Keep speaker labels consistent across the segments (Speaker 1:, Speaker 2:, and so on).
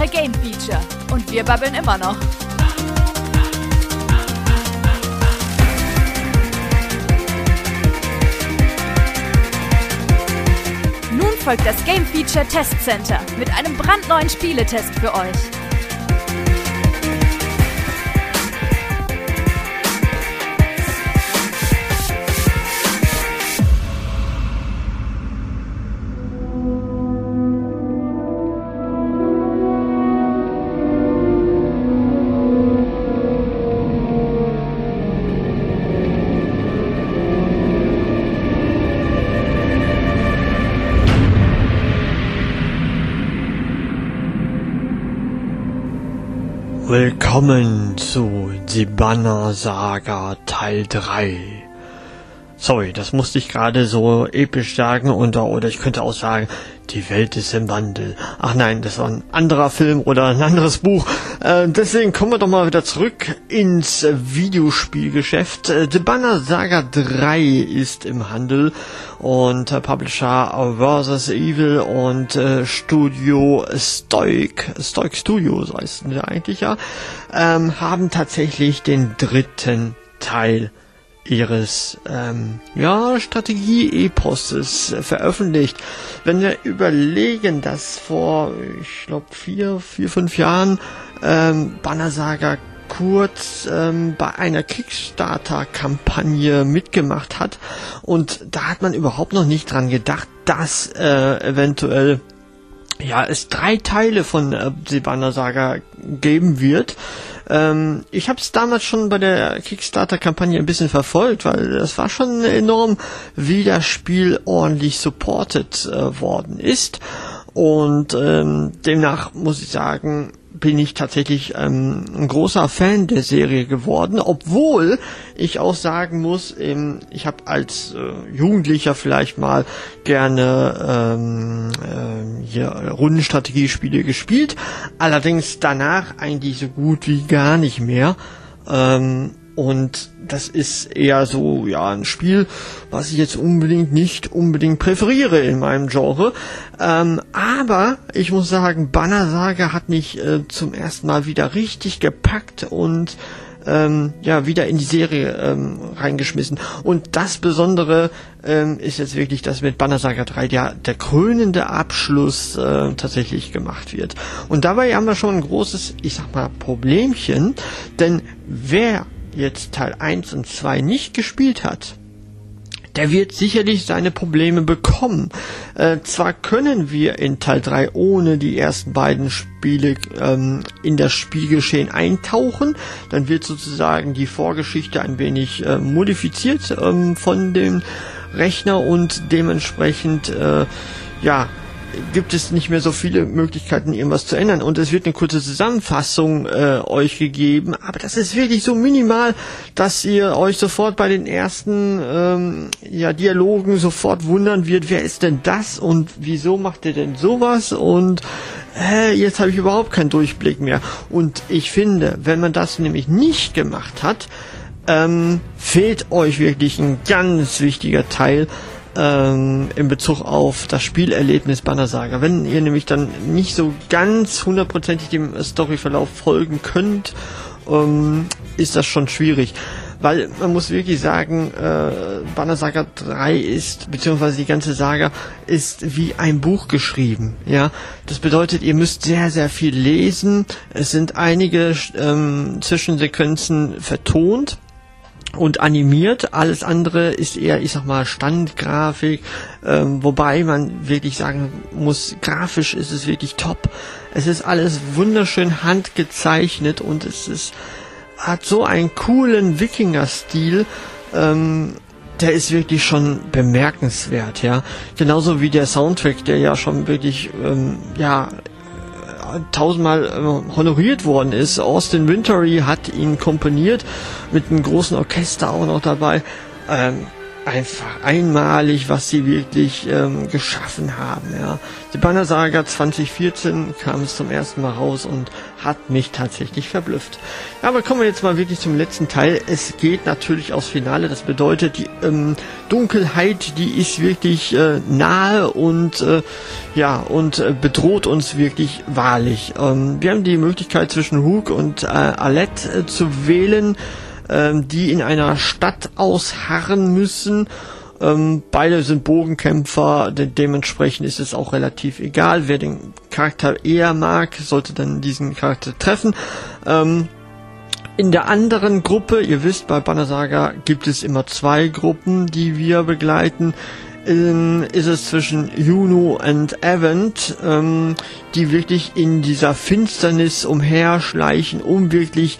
Speaker 1: Woche Game Feature. Und wir babbeln immer noch. Nun folgt das Game Feature Test Center mit einem brandneuen Spieletest für euch.
Speaker 2: Willkommen zu Die Banner-Saga Teil 3. Sorry, das musste ich gerade so episch sagen oder ich könnte auch sagen, die Welt ist im Wandel. Ach nein, das war ein anderer Film oder ein anderes Buch. Deswegen kommen wir doch mal wieder zurück ins Videospielgeschäft. Die Banner-Saga 3 ist im Handel und Publisher vs. Evil und Studio Stoic Studios heißt es eigentlich ja, haben tatsächlich den dritten Teil ihres Strategie-Eposes veröffentlicht. Wenn wir überlegen, dass vor, ich glaube, 5 Jahren Banner Saga kurz bei einer Kickstarter-Kampagne mitgemacht hat und da hat man überhaupt noch nicht dran gedacht, dass eventuell es 3 Teile von die Banner Saga geben wird. Ich habe es damals schon bei der Kickstarter-Kampagne ein bisschen verfolgt, weil das war schon enorm, wie das Spiel ordentlich supported worden ist. Und demnach muss ich sagen, bin ich tatsächlich ein großer Fan der Serie geworden, obwohl ich auch sagen muss, ich habe als Jugendlicher vielleicht mal gerne Rundenstrategiespiele gespielt, allerdings danach eigentlich so gut wie gar nicht mehr. Und das ist eher so, ein Spiel, was ich jetzt nicht unbedingt präferiere in meinem Genre. Aber ich muss sagen, Banner Saga hat mich zum ersten Mal wieder richtig gepackt und wieder in die Serie reingeschmissen. Und das Besondere ist jetzt wirklich, dass mit Banner Saga 3 der krönende Abschluss tatsächlich gemacht wird. Und dabei haben wir schon ein großes, Problemchen, denn wer jetzt Teil 1 und 2 nicht gespielt hat, der wird sicherlich seine Probleme bekommen. Zwar können wir in Teil 3 ohne die ersten beiden Spiele in das Spielgeschehen eintauchen, dann wird sozusagen die Vorgeschichte ein wenig modifiziert von dem Rechner und dementsprechend gibt es nicht mehr so viele Möglichkeiten, irgendwas zu ändern. Und es wird eine kurze Zusammenfassung euch gegeben, aber das ist wirklich so minimal, dass ihr euch sofort bei den ersten Dialogen sofort wundern wird, wer ist denn das und wieso macht der denn sowas und jetzt habe ich überhaupt keinen Durchblick mehr. Und ich finde, wenn man das nämlich nicht gemacht hat, fehlt euch wirklich ein ganz wichtiger Teil in Bezug auf das Spielerlebnis Banner Saga. Wenn ihr nämlich dann nicht so ganz hundertprozentig dem Storyverlauf folgen könnt, ist das schon schwierig. Weil man muss wirklich sagen, Banner Saga 3 ist, beziehungsweise die ganze Saga ist wie ein Buch geschrieben. Ja, das bedeutet, ihr müsst sehr, sehr viel lesen. Es sind einige Zwischensequenzen vertont und animiert, alles andere ist eher, Standgrafik, wobei man wirklich sagen muss, grafisch ist es wirklich top. Es ist alles wunderschön handgezeichnet und hat so einen coolen Wikinger-Stil, der ist wirklich schon bemerkenswert, ja. Genauso wie der Soundtrack, der ja schon wirklich, tausendmal honoriert worden ist. Austin Wintory hat ihn komponiert, mit einem großen Orchester auch noch dabei. einfach einmalig, was sie wirklich geschaffen haben. Ja. Die Banner Saga 2014 kam es zum ersten Mal raus und hat mich tatsächlich verblüfft. Ja, aber kommen wir jetzt mal wirklich zum letzten Teil. Es geht natürlich aufs Finale. Das bedeutet, die Dunkelheit, die ist wirklich nahe und bedroht uns wirklich wahrlich. Wir haben die Möglichkeit zwischen Rook und Alette zu wählen, die in einer Stadt ausharren müssen. Beide sind Bogenkämpfer, dementsprechend ist es auch relativ egal. Wer den Charakter eher mag, sollte dann diesen Charakter treffen. In der anderen Gruppe, ihr wisst, bei Banner Saga gibt es immer 2 Gruppen, die wir begleiten. Ist es zwischen Juno und Event, die wirklich in dieser Finsternis umherschleichen, um wirklich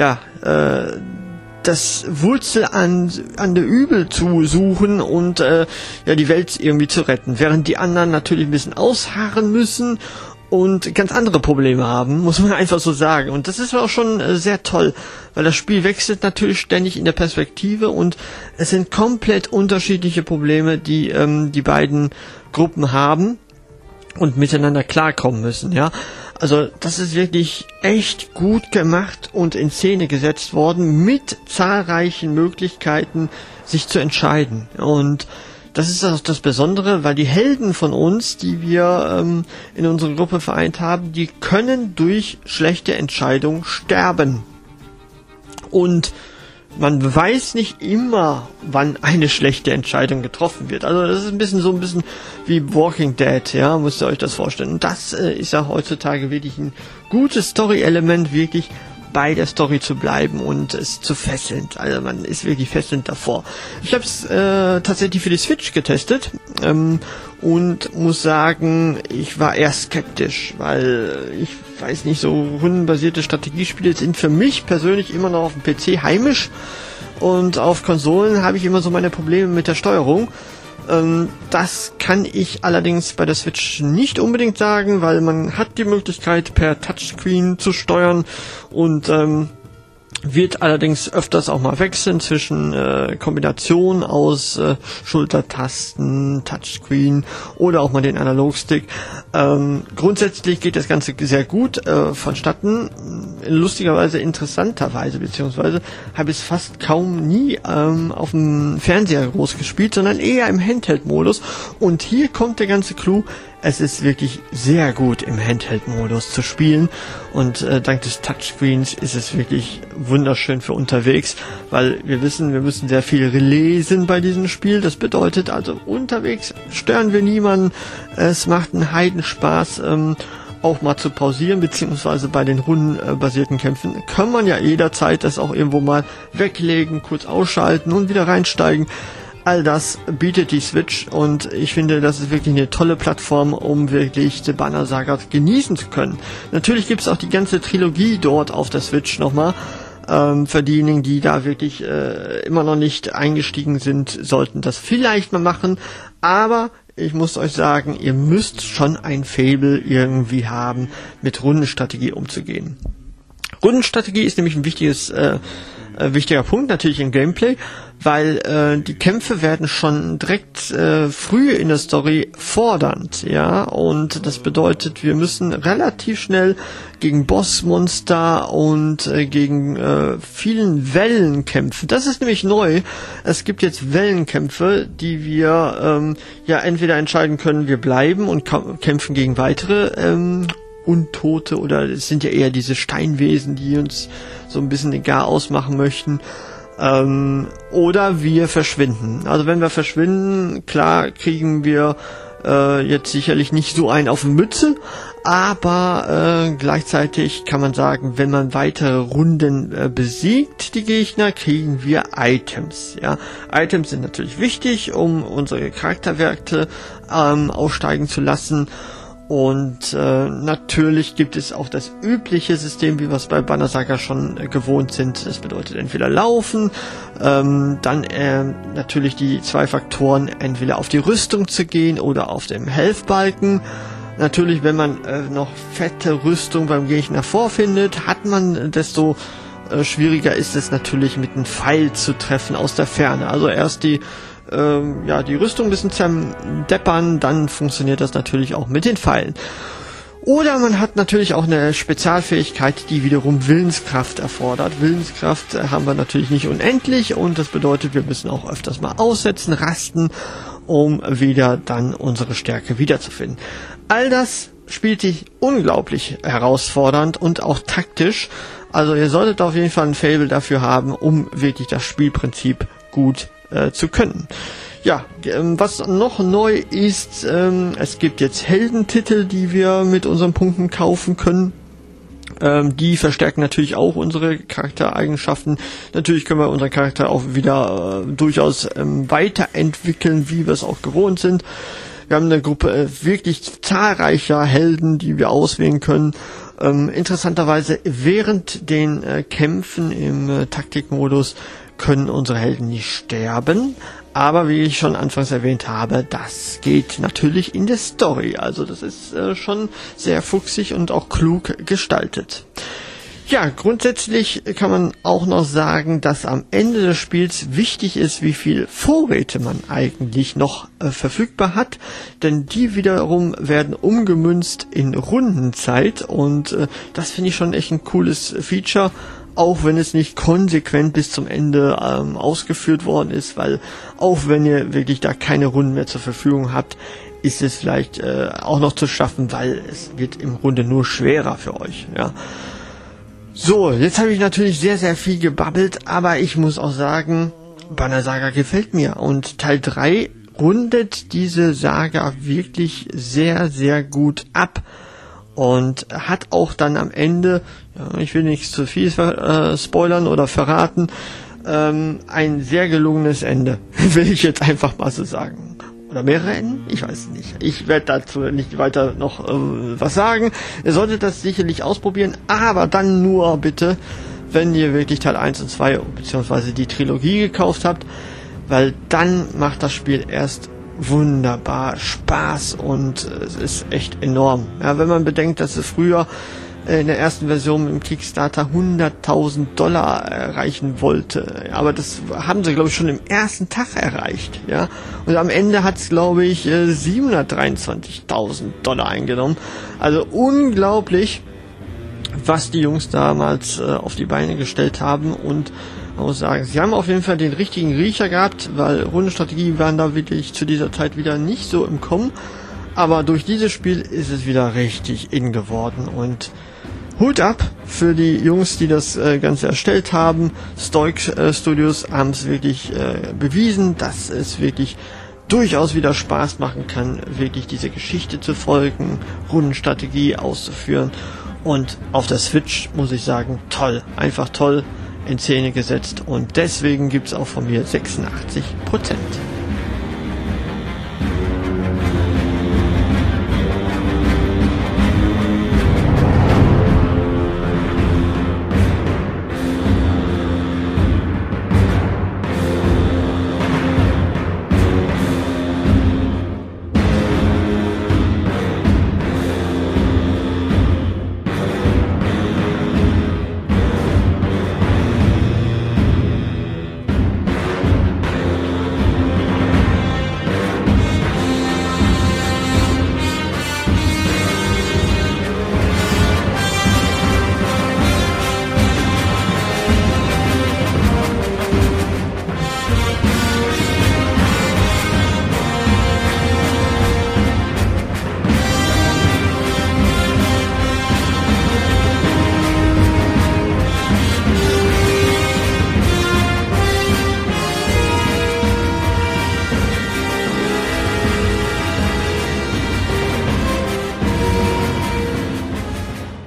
Speaker 2: das Wurzel an der Übel zu suchen und die Welt irgendwie zu retten. Während die anderen natürlich ein bisschen ausharren müssen und ganz andere Probleme haben, muss man einfach so sagen. Und das ist auch schon sehr toll, weil das Spiel wechselt natürlich ständig in der Perspektive und es sind komplett unterschiedliche Probleme, die die beiden Gruppen haben und miteinander klarkommen müssen, ja. Also das ist wirklich echt gut gemacht und in Szene gesetzt worden mit zahlreichen Möglichkeiten, sich zu entscheiden. Und das ist auch das Besondere, weil die Helden von uns, die wir in unserer Gruppe vereint haben, die können durch schlechte Entscheidungen sterben. Und man weiß nicht immer, wann eine schlechte Entscheidung getroffen wird. Also das ist ein bisschen wie Walking Dead, ja, müsst ihr euch das vorstellen. Und das ist ja heutzutage wirklich ein gutes Story-Element, wirklich bei der Story zu bleiben und es zu fesseln. Also man ist wirklich fesselnd davor. Ich habe es tatsächlich für die Switch getestet und muss sagen, ich war eher skeptisch, weil ich weiß nicht, so rundenbasierte Strategiespiele sind für mich persönlich immer noch auf dem PC heimisch und auf Konsolen habe ich immer so meine Probleme mit der Steuerung. Das kann ich allerdings bei der Switch nicht unbedingt sagen, weil man hat die Möglichkeit per Touchscreen zu steuern und wird allerdings öfters auch mal wechseln zwischen Kombination aus Schultertasten, Touchscreen oder auch mal den Analogstick. Grundsätzlich geht das Ganze sehr gut vonstatten. Lustigerweise, interessanterweise, beziehungsweise habe ich es fast kaum nie auf dem Fernseher groß gespielt, sondern eher im Handheld-Modus. Und hier kommt der ganze Clou. Es ist wirklich sehr gut im Handheld-Modus zu spielen und dank des Touchscreens ist es wirklich wunderschön für unterwegs, weil wir wissen, wir müssen sehr viel lesen bei diesem Spiel. Das bedeutet also, unterwegs stören wir niemanden. Es macht einen Heidenspaß, auch mal zu pausieren, beziehungsweise bei den rundenbasierten Kämpfen kann man ja jederzeit das auch irgendwo mal weglegen, kurz ausschalten und wieder reinsteigen. All das bietet die Switch und ich finde, das ist wirklich eine tolle Plattform, um wirklich die Banner Saga genießen zu können. Natürlich gibt es auch die ganze Trilogie dort auf der Switch nochmal. Für diejenigen, die da wirklich immer noch nicht eingestiegen sind, sollten das vielleicht mal machen. Aber ich muss euch sagen, ihr müsst schon ein Faible irgendwie haben, mit Rundenstrategie umzugehen. Rundenstrategie ist nämlich ein wichtiger Punkt natürlich im Gameplay, weil die Kämpfe werden schon direkt früh in der Story fordernd, ja, und das bedeutet, wir müssen relativ schnell gegen Bossmonster und gegen vielen Wellen kämpfen. Das ist nämlich neu. Es gibt jetzt Wellenkämpfe, die wir entweder entscheiden können, wir bleiben und kämpfen gegen weitere Untote, oder es sind ja eher diese Steinwesen, die uns so ein bisschen den Gar ausmachen möchten, oder wir verschwinden. Also wenn wir verschwinden, klar kriegen wir jetzt sicherlich nicht so einen auf die Mütze, aber gleichzeitig kann man sagen, wenn man weitere Runden besiegt, die Gegner, kriegen wir Items. Ja, Items sind natürlich wichtig, um unsere Charakterwerte aussteigen zu lassen. Und natürlich gibt es auch das übliche System, wie wir es bei Banner Saga schon gewohnt sind. Das bedeutet entweder laufen, dann natürlich die 2 Faktoren, entweder auf die Rüstung zu gehen oder auf dem Health-Balken. Natürlich, wenn man noch fette Rüstung beim Gegner vorfindet, hat man, desto schwieriger ist es natürlich, mit einem Pfeil zu treffen aus der Ferne. Also erst die die Rüstung ein bisschen zerdeppern, dann funktioniert das natürlich auch mit den Pfeilen. Oder man hat natürlich auch eine Spezialfähigkeit, die wiederum Willenskraft erfordert. Willenskraft haben wir natürlich nicht unendlich und das bedeutet, wir müssen auch öfters mal aussetzen, rasten, um wieder dann unsere Stärke wiederzufinden. All das spielt sich unglaublich herausfordernd und auch taktisch. Also ihr solltet auf jeden Fall ein Faible dafür haben, um wirklich das Spielprinzip gut zu können. Ja, was noch neu ist, es gibt jetzt Heldentitel, die wir mit unseren Punkten kaufen können. Die verstärken natürlich auch unsere Charaktereigenschaften. Natürlich können wir unseren Charakter auch wieder durchaus weiterentwickeln, wie wir es auch gewohnt sind. Wir haben eine Gruppe wirklich zahlreicher Helden, die wir auswählen können. Interessanterweise während den Kämpfen im Taktikmodus können unsere Helden nicht sterben. Aber wie ich schon anfangs erwähnt habe, das geht natürlich in der Story. Also das ist schon sehr fuchsig und auch klug gestaltet. Ja, grundsätzlich kann man auch noch sagen, dass am Ende des Spiels wichtig ist, wie viel Vorräte man eigentlich noch verfügbar hat. Denn die wiederum werden umgemünzt in Rundenzeit. Und das finde ich schon echt ein cooles Feature. Auch wenn es nicht konsequent bis zum Ende ausgeführt worden ist, weil auch wenn ihr wirklich da keine Runden mehr zur Verfügung habt, ist es vielleicht auch noch zu schaffen, weil es wird im Grunde nur schwerer für euch. Ja. So, jetzt habe ich natürlich sehr, sehr viel gebabbelt, aber ich muss auch sagen, Banner Saga gefällt mir und Teil 3 rundet diese Saga wirklich sehr, sehr gut ab. Und hat auch dann am Ende, ich will nicht zu viel spoilern oder verraten, ein sehr gelungenes Ende, will ich jetzt einfach mal so sagen. Oder mehrere Enden? Ich weiß es nicht. Ich werde dazu nicht weiter noch was sagen. Ihr solltet das sicherlich ausprobieren, aber dann nur bitte, wenn ihr wirklich Teil 1 und 2 beziehungsweise die Trilogie gekauft habt, weil dann macht das Spiel erst wunderbar Spaß und es ist echt enorm. Ja, wenn man bedenkt, dass es früher in der ersten Version im Kickstarter $100.000 erreichen wollte, aber das haben sie, glaube ich, schon im ersten Tag erreicht. Ja, und am Ende hat es, glaube ich, $723.000 eingenommen. Also unglaublich, was die Jungs damals auf die Beine gestellt haben. Und man muss sagen, sie haben auf jeden Fall den richtigen Riecher gehabt, weil Rundenstrategie waren da wirklich zu dieser Zeit wieder nicht so im Kommen. Aber durch dieses Spiel ist es wieder richtig in geworden. Und Hut ab für die Jungs, die das Ganze erstellt haben. Stoic Studios haben es wirklich bewiesen, dass es wirklich durchaus wieder Spaß machen kann, wirklich diese Geschichte zu folgen, Rundenstrategie auszuführen. Und auf der Switch muss ich sagen, toll, einfach toll in Szene gesetzt und deswegen gibt's auch von mir 86%.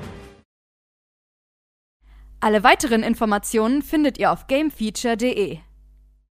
Speaker 1: Alle weiteren Informationen findet ihr auf gamefeature.de.